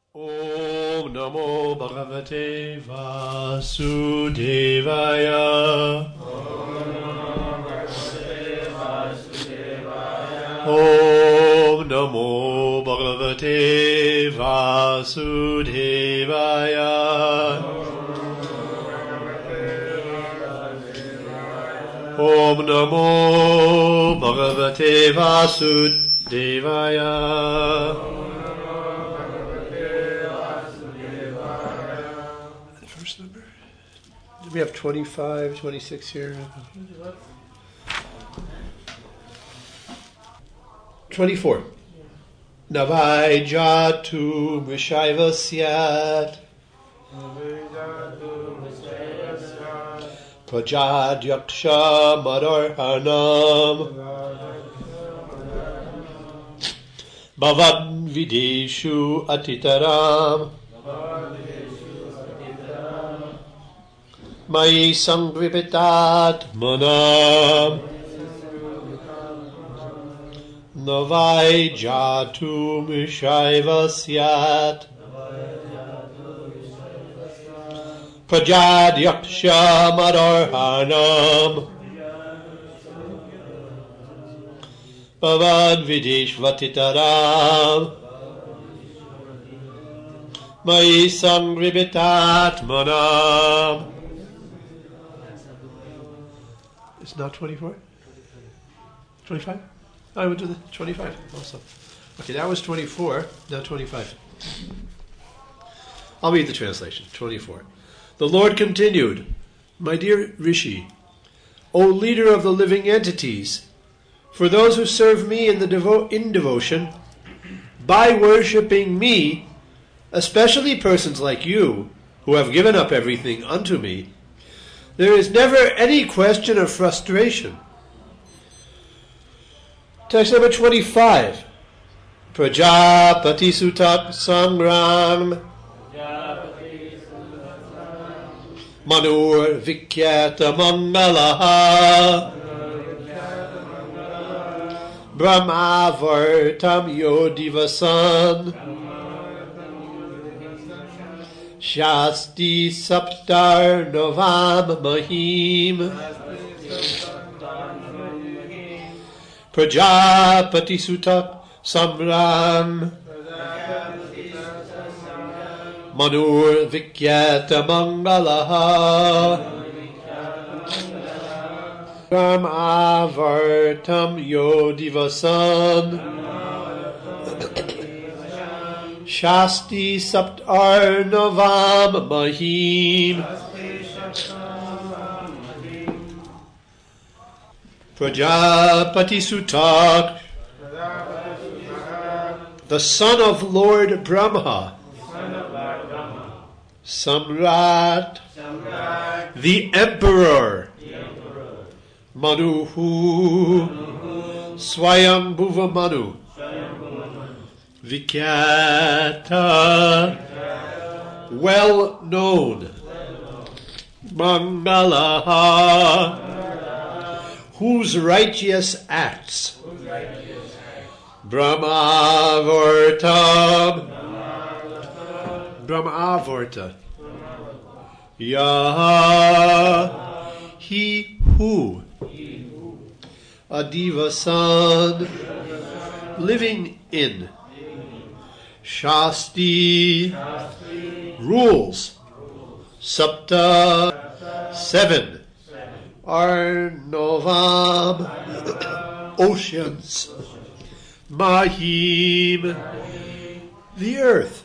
Om Namo Bhagavate Vasudevaya. Om Namo Bhagavate Vasudevaya. Om Namo Bhagavate Vasudevaya. We have 25, 26 here. 24. Navai jatu mrishaiva syat prajadyaksha madarhanam bhavan videshu atitaram Mai sangripitat manam Navai jatu mishaiva syat Prajadyaksha madarhanam Bhavad videshvatitaram Mai sangripitat manam. It's not 24? 25? I went to the 25 also. Okay, that was 24, now 25. I'll read the translation, 24. The Lord continued, My dear Rishi, O leader of the living entities, for those who serve me in devotion, by worshipping me, especially persons like you, who have given up everything unto me, there is never any question of frustration. Text number 25. Prajapati Sutat Sangram Manur Vikyata Mangalaha Brahmavartam Yodivasan Shasti Saptar Novam Mahim Prajapati Sutak Samram Manur Vikyata Mangalaha Ram Avartam Yodivasan Shasti Saptar Novam Mahim Prajapati Sutak, the son of Lord Brahma, Samrat, the emperor, Manuhu, Swayambhuva Manu, Vikyata, well known, Mangalaha, whose righteous acts, Brahmavarta, Yah, he who, Adivasan, living in, Shasti, rules, Sapta, 7, Arnovam, oceans, Mahim, the earth.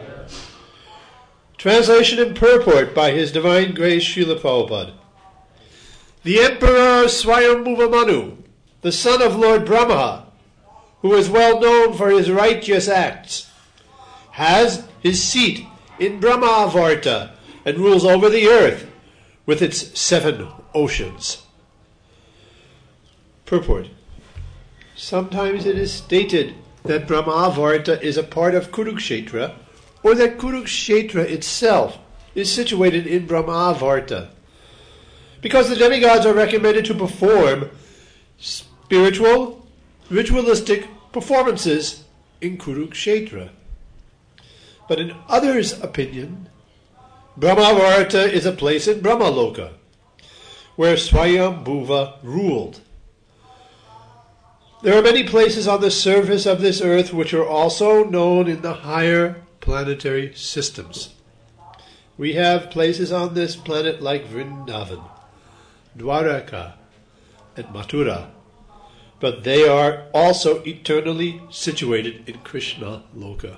Translation and purport by His Divine Grace Srila Prabhupada. The Emperor Swayambhuva Manu, the son of Lord Brahma, who is well known for his righteous acts, has his seat in Brahmavarta and rules over the earth with its 7 oceans. Purport. Sometimes it is stated that Brahmavarta is a part of Kurukshetra, or that Kurukshetra itself is situated in Brahmavarta, because the demigods are recommended to perform spiritual, ritualistic performances in Kurukshetra. But in others' opinion, Brahmavarta is a place in Brahmaloka, where Swayambhuva ruled. There are many places on the surface of this earth which are also known in the higher planetary systems. We have places on this planet like Vrindavan, Dwaraka, and Mathura, but they are also eternally situated in Krishna Loka.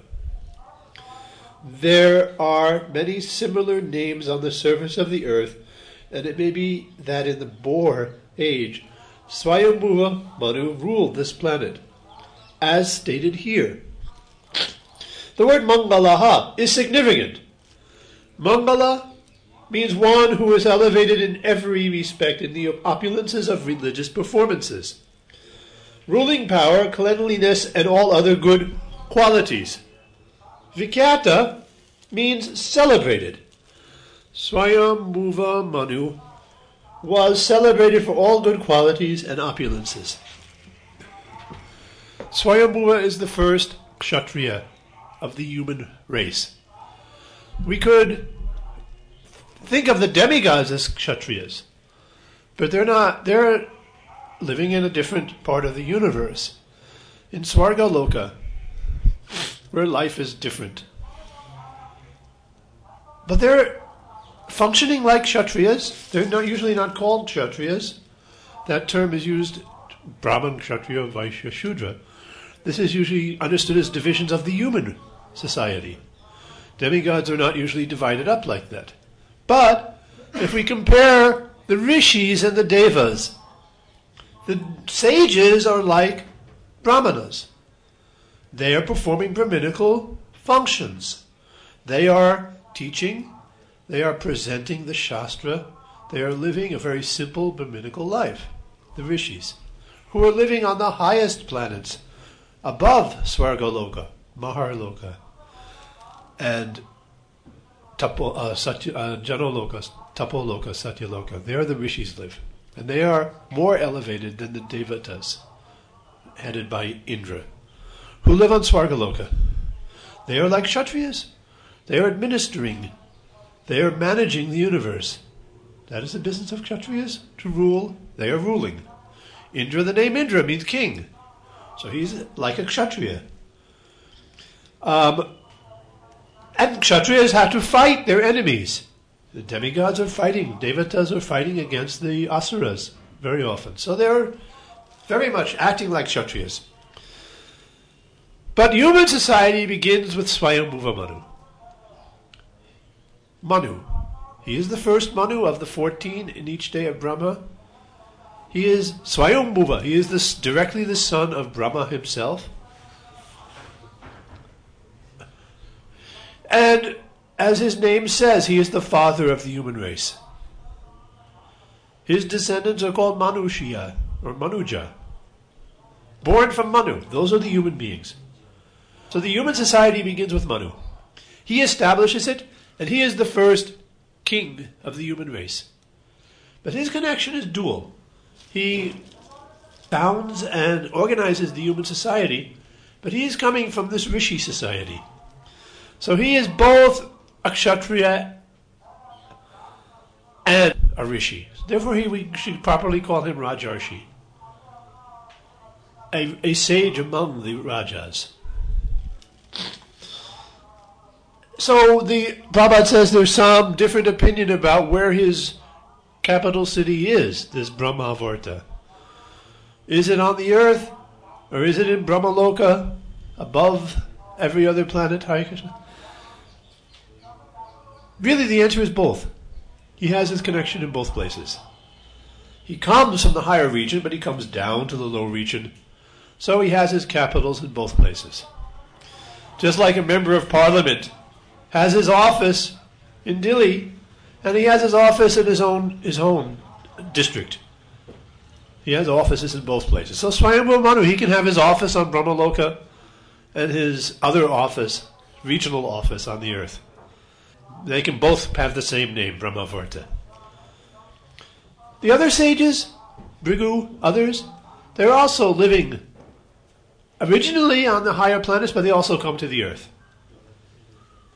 There are many similar names on the surface of the earth, and it may be that in the Bohr age, Swayambhuva Manu ruled this planet, as stated here. The word Mangalaha is significant. Mangala means one who is elevated in every respect in the opulences of religious performances, ruling power, cleanliness, and all other good qualities. Vikyata means celebrated. Swayambhuva Manu was celebrated for all good qualities and opulences. Swayambhuva is the first Kshatriya of the human race. We could think of the demigods as Kshatriyas, but they're not. They're living in a different part of the universe. In Swargaloka, where life is different. But they're functioning like Kshatriyas. They're usually not called Kshatriyas. That term is used, Brahman, Kshatriya, Vaishya, Shudra. This is usually understood as divisions of the human society. Demigods are not usually divided up like that. But if we compare the rishis and the devas, the sages are like brahmanas. They are performing brahminical functions. They are teaching, they are presenting the Shastra, they are living a very simple brahminical life, the rishis, who are living on the highest planets, above Swargaloka, Maharloka, and Janaloka, Tapoloka, Satyaloka. There the rishis live. And they are more elevated than the devatas, headed by Indra, who live on Swargaloka. They are like Kshatriyas. They are administering. They are managing the universe. That is the business of Kshatriyas, to rule. They are ruling. Indra, the name Indra means king. So he's like a Kshatriya. And Kshatriyas have to fight their enemies. The demigods are fighting. Devatas are fighting against the asuras very often. So they're very much acting like Kshatriyas. But human society begins with Swayambhuva Manu. Manu. He is the first Manu of the 14 in each day of Brahma. He is Swayambhuva. He is directly the son of Brahma himself. And as his name says, he is the father of the human race. His descendants are called Manushya, or Manuja. Born from Manu. Those are the human beings. So the human society begins with Manu. He establishes it, and he is the first king of the human race. But his connection is dual. He founds and organizes the human society, but he is coming from this Rishi society. So he is both a Kshatriya and a Rishi. Therefore we should properly call him Rajarshi, a sage among the Rajas. So the Prabhupada says there's some different opinion about where his capital city is, this Brahmavarta. Is it on the earth, or is it in Brahmaloka, above every other planet, Hare Krishna? Really, the answer is both. He has his connection in both places. He comes from the higher region, but he comes down to the low region. So he has his capitals in both places. Just like a member of parliament has his office in Delhi, and he has his office in his own district. He has offices in both places. So Swayambhuva Manu, he can have his office on Brahmaloka and his other office, regional office on the earth. They can both have the same name, Brahmavarta. The other sages, Bhrigu, others, they're also living originally on the higher planets, but they also come to the earth.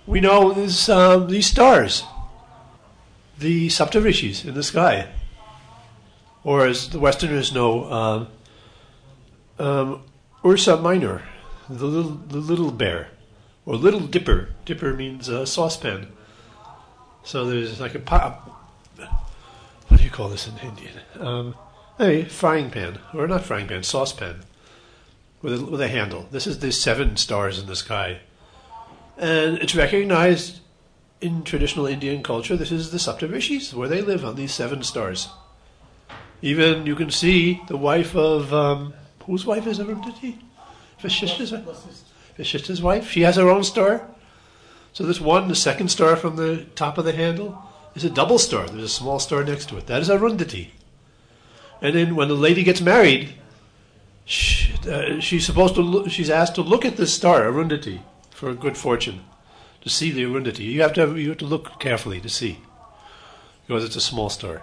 we know these stars, the Saptarishis in the sky, or as the Westerners know, Ursa Minor, the little bear, or Little Dipper. Dipper means saucepan. So there's like what do you call this in Indian? Frying pan, or not frying pan, saucepan, with a handle. This is the 7 stars in the sky. And it's recognized in traditional Indian culture. This is the Saptarishis, where they live on these 7 stars. Even you can see the wife of, whose wife is Arundhati? Vasishta's wife. She has her own star. So this one, the 2nd star from the top of the handle, is a double star. There's a small star next to it. That is Arundhati. And then when the lady gets married, she's asked to look at this star, Arundhati, for good fortune, to see the Arundhati. You have to look carefully to see, because it's a small star.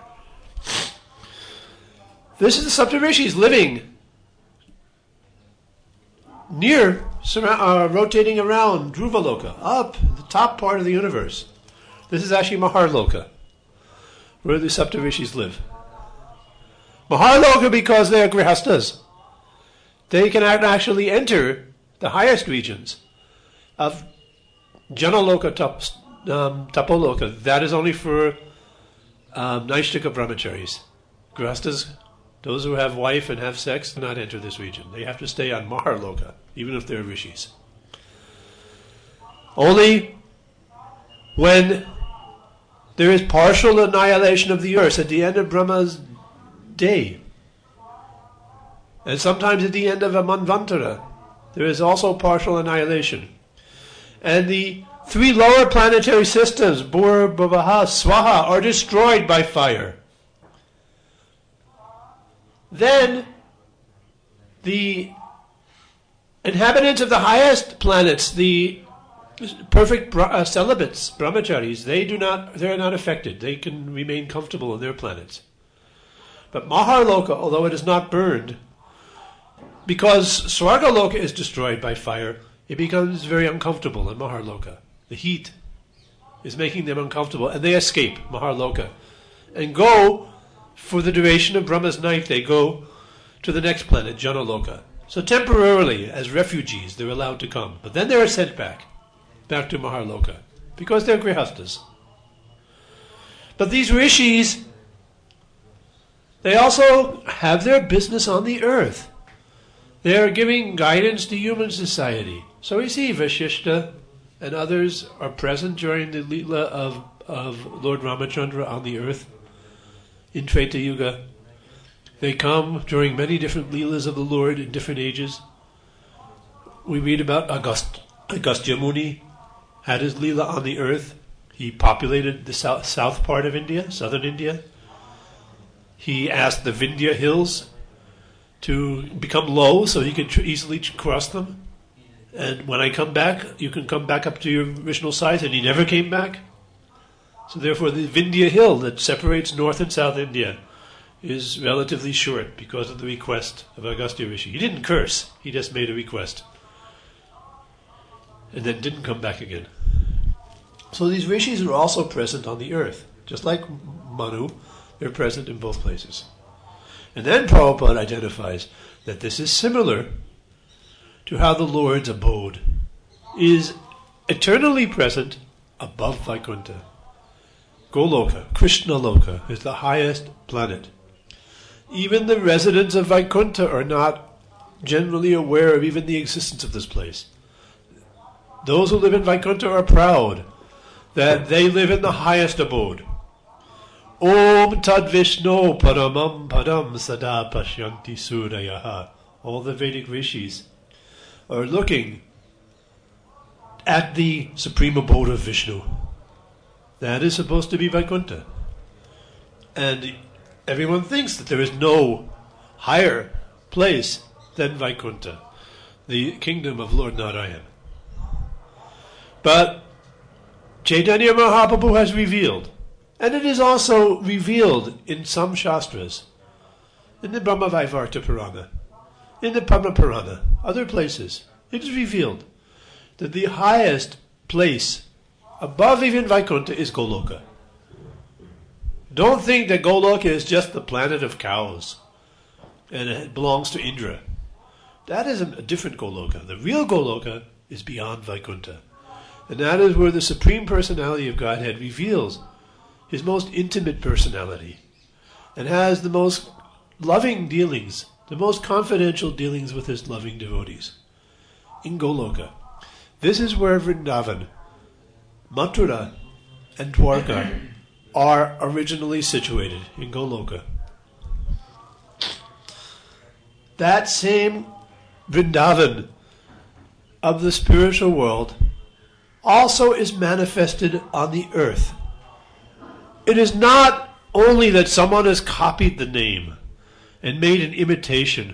This is the Saptarishis living near, rotating around Dhruvaloka, up the top part of the universe. This is actually Maharloka, where the Saptarishis live. Maharloka because they are grihastas. They can actually enter the highest regions of Janaloka, Tapoloka. That is only for Naishtika brahmacharis. Grihastas, those who have wife and have sex, do not enter this region. They have to stay on Maharloka, even if they're rishis. Only when there is partial annihilation of the earth at the end of Brahma's day, and sometimes at the end of a manvantara, there is also partial annihilation. And the 3 lower planetary systems, Bhur, Bhuvaha, Swaha, are destroyed by fire. Then the inhabitants of the highest planets, the perfect celibates, brahmacharis, they are not affected. They can remain comfortable in their planets. But Maharloka, although it is not burned, because Swargaloka is destroyed by fire, it becomes very uncomfortable in Maharloka. The heat is making them uncomfortable, and they escape Maharloka and go, for the duration of Brahma's night, they go to the next planet, Janaloka. So temporarily, as refugees, they're allowed to come. But then they are sent back to Maharloka, because they're grihastas. But these rishis, they also have their business on the earth. They are giving guidance to human society. So we see Vasishta and others are present during the Leela of Lord Ramachandra on the earth in Treta Yuga. They come during many different Leelas of the Lord in different ages. We read about Agastya Muni had his Leela on the earth. He populated the south part of India, southern India. He asked the Vindhya hills to become low so he could easily cross them. And when I come back, you can come back up to your original size, and he never came back. So therefore the Vindhya hill that separates North and South India is relatively short because of the request of Agastya Rishi. He didn't curse, he just made a request. And then didn't come back again. So these rishis are also present on the earth. Just like Manu, they're present in both places. And then Prabhupada identifies that this is similar to how the Lord's abode is eternally present above Vaikuntha. Goloka, Krishna Loka, is the highest planet. Even the residents of Vaikuntha are not generally aware of even the existence of this place. Those who live in Vaikuntha are proud that they live in the highest abode. Om Tad Vishnu Paramam Padam Sada Pashyanti Surayaha. All the Vedic rishis are looking at the supreme abode of Vishnu. That is supposed to be Vaikuntha. And everyone thinks that there is no higher place than Vaikuntha, the kingdom of Lord Narayan. But Chaitanya Mahaprabhu has revealed, and it is also revealed in some Shastras, in the Brahma Vaivarta Purana, in the Padma Purana, other places, it is revealed that the highest place above even Vaikuntha, is Goloka. Don't think that Goloka is just the planet of cows and it belongs to Indra. That is a different Goloka. The real Goloka is beyond Vaikuntha. And that is where the Supreme Personality of Godhead reveals his most intimate personality and has the most loving dealings, the most confidential dealings with his loving devotees. In Goloka. This is where Vrindavan, Mathura, and Dwarka are originally situated, in Goloka. That same Vrindavan of the spiritual world also is manifested on the earth. It is not only that someone has copied the name and made an imitation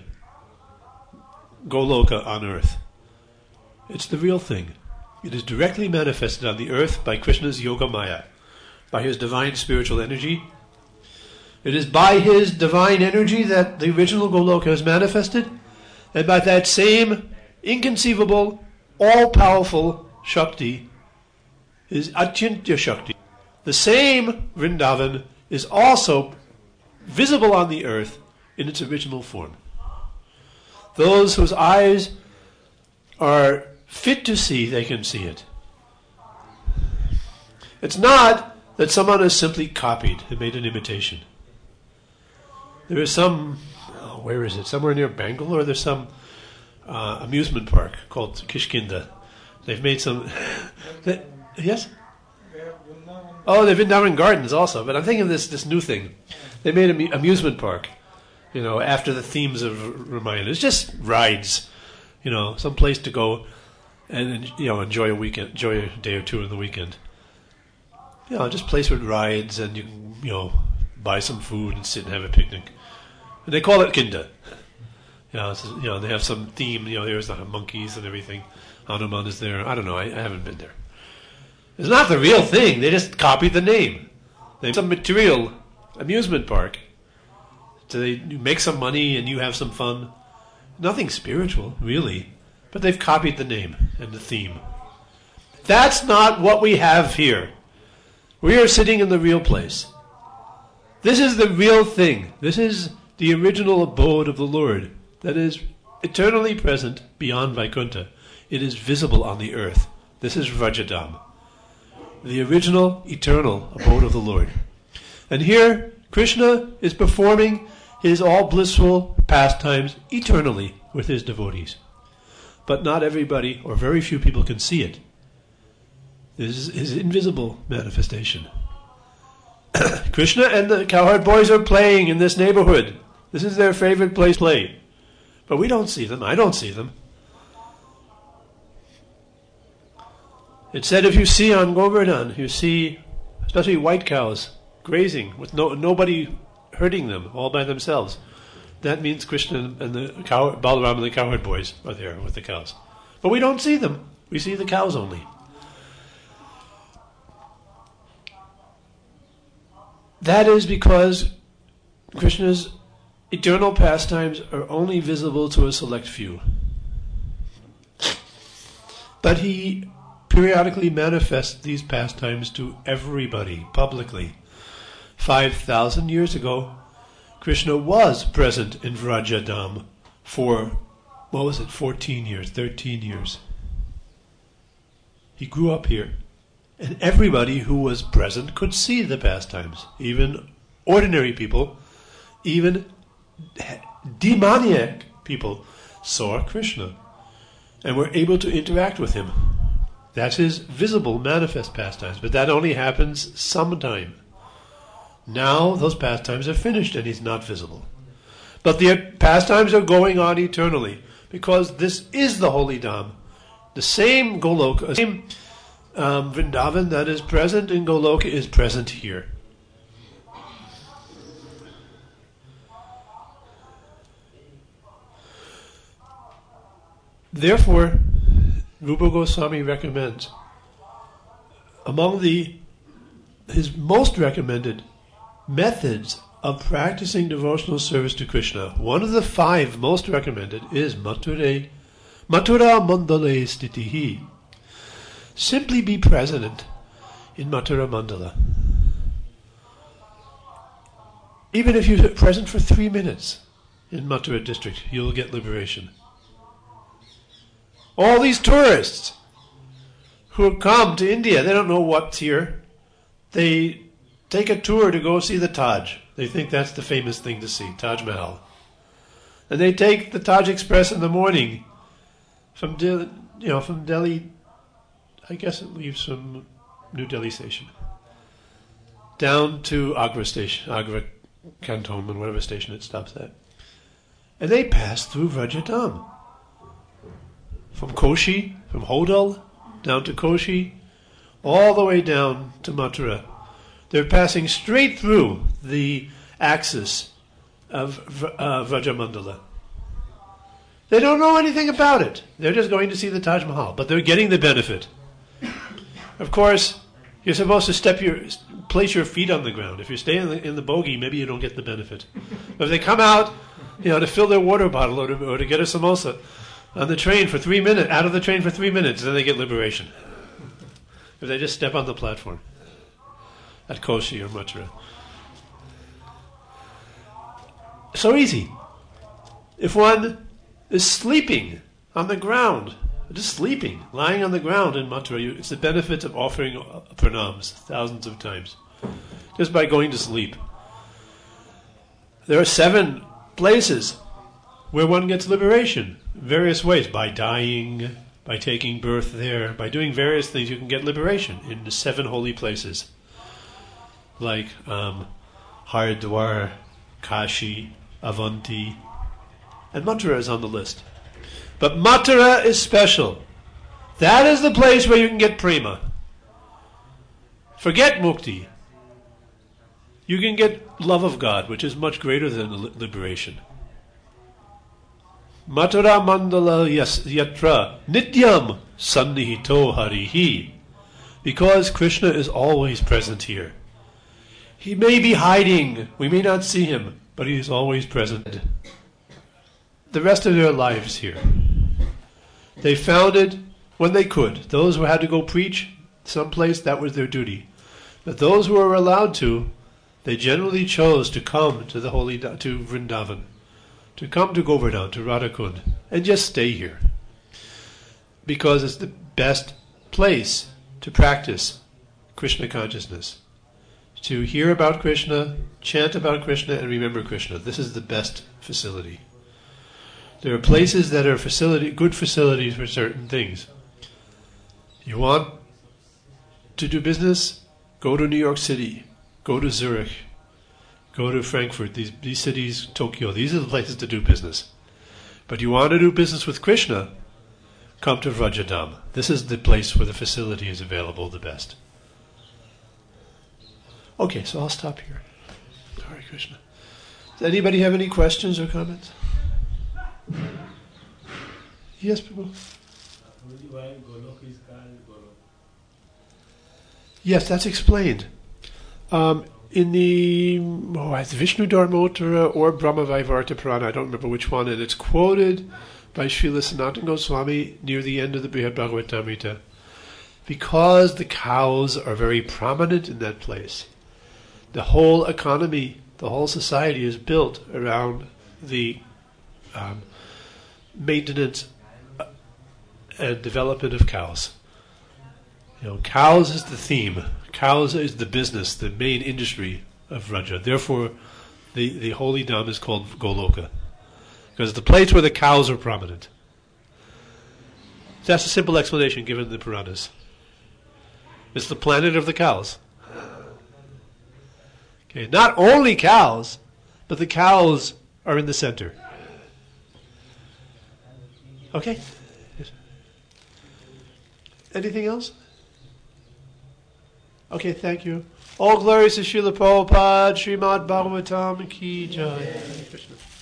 Goloka on earth. It's the real thing. It is directly manifested on the earth by Krishna's Yoga Maya, by his divine spiritual energy. It is by his divine energy that the original Goloka is manifested, and by that same inconceivable, all-powerful Shakti, his Achintya Shakti. The same Vrindavan is also visible on the earth in its original form. Those whose eyes are fit to see, they can see it. It's not that someone has simply copied and made an imitation. There is some, where is it? Somewhere near Bangalore, there's some amusement park called Kishkinda. They've made some... yes? Oh, they've been down in gardens also, but I'm thinking of this new thing. They made an amusement park, after the themes of Ramayana. It's just rides, some place to go and, enjoy a weekend, enjoy a day or two in the weekend. Just place with rides, and you can, buy some food and sit and have a picnic. And they call it Kinda. They have some theme, there's the monkeys and everything. Hanuman is there. I don't know, I haven't been there. It's not the real thing, they just copied the name. They have some material amusement park. So they make some money and you have some fun. Nothing spiritual, really. But they've copied the name and the theme. That's not what we have here. We are sitting in the real place. This is the real thing. This is the original abode of the Lord that is eternally present beyond Vaikuntha. It is visible on the earth. This is Vrajadam, the original eternal abode of the Lord. And here Krishna is performing his all blissful pastimes eternally with his devotees. But not everybody, or very few people, can see it. This is his invisible manifestation. Krishna and the cowherd boys are playing in this neighborhood. This is their favorite place to play. But we don't see them. I don't see them. It said if you see on Govardhan, you see especially white cows grazing with nobody hurting them, all by themselves. That means Krishna and the Balaram and the cowherd boys are there with the cows. But we don't see them. We see the cows only. That is because Krishna's eternal pastimes are only visible to a select few. But he periodically manifests these pastimes to everybody, publicly. 5,000 years ago, Krishna was present in Vrajadam for, 14 years, 13 years. He grew up here. And everybody who was present could see the pastimes. Even ordinary people, even demoniac people saw Krishna and were able to interact with him. That's his visible, manifest pastimes. But that only happens sometime. Now those pastimes are finished and he's not visible. But the pastimes are going on eternally because this is the holy Dham. The same Goloka, the same Vrindavan that is present in Goloka is present here. Therefore, Rupa Goswami recommends, among his most recommended methods of practicing devotional service to Krishna, one of the 5 most recommended is Mathura Mandale Stitihi. Simply be present in Mathura Mandala. Even if you're present for 3 minutes in Mathura district, you'll get liberation. All these tourists who come to India, they don't know what's here. They take a tour to go see the Taj. They think that's the famous thing to see, Taj Mahal. And they take the Taj Express in the morning from Delhi. I guess it leaves from New Delhi station down to Agra station, Agra Cantonment, whatever station it stops at. And they pass through Vrajadam. From Koshi, from Hodal, down to Koshi, all the way down to Mathura. They're passing straight through the axis of Vrajamandala. They don't know anything about it. They're just going to see the Taj Mahal, but they're getting the benefit. Of course, you're supposed to place your feet on the ground. If you stay in the bogie, maybe you don't get the benefit. But if they come out, to fill their water bottle or to get a samosa on the train for 3 minutes, out of the train for 3 minutes, then they get liberation. If they just step on the platform at Koshi or Mathura. So easy. If one is sleeping on the ground, just sleeping, lying on the ground in Mathura, it's the benefit of offering pranams thousands of times, just by going to sleep. There are 7 places where one gets liberation, various ways, by dying, by taking birth there, by doing various things. You can get liberation in the 7 holy places, like Haridwar, Kashi, Avanti, and Mathura is on the list. But Mathura is special. That is the place where you can get prema. Forget mukti. You can get love of God, which is much greater than liberation. Mathura Mandala Yatra Nityam Sannihito Harihi. Because Krishna is always present here. He may be hiding. We may not see him, but he is always present. The rest of their lives here. They founded when they could. Those who had to go preach someplace, that was their duty. But those who were allowed to, they generally chose to come to to Vrindavan, to come to Govardhan, to Radhakund, and just stay here. Because it's the best place to practice Krishna consciousness. To hear about Krishna, chant about Krishna, and remember Krishna. This is the best facility. There are places that are good facilities for certain things. You want to do business? Go to New York City. Go to Zurich. Go to Frankfurt. These cities, Tokyo, these are the places to do business. But you want to do business with Krishna? Come to Vrajadam. This is the place where the facility is available the best. Okay, so I'll stop here. Hare Krishna. Does anybody have any questions or comments? Yes, Prabhu. Yes, that's explained. In the Vishnu Dharmottara or Brahmavaivarta Purana, I don't remember which one, and it's quoted by Srila Sanatana Goswami near the end of the Brihad Bhagavatamrita, because the cows are very prominent in that place. The whole economy, the whole society is built around the maintenance and development of cows. Cows is the theme. Cows is the business, the main industry of Vraja. Therefore, the holy dham is called Goloka, because it's the place where the cows are prominent. That's a simple explanation given in the Puranas. It's the planet of the cows. Okay, not only cows, but the cows are in the center. Okay? Anything else? Okay, thank you. All glories to Srila Prabhupada, Srimad Bhagavatam Ki Jai. Krishna.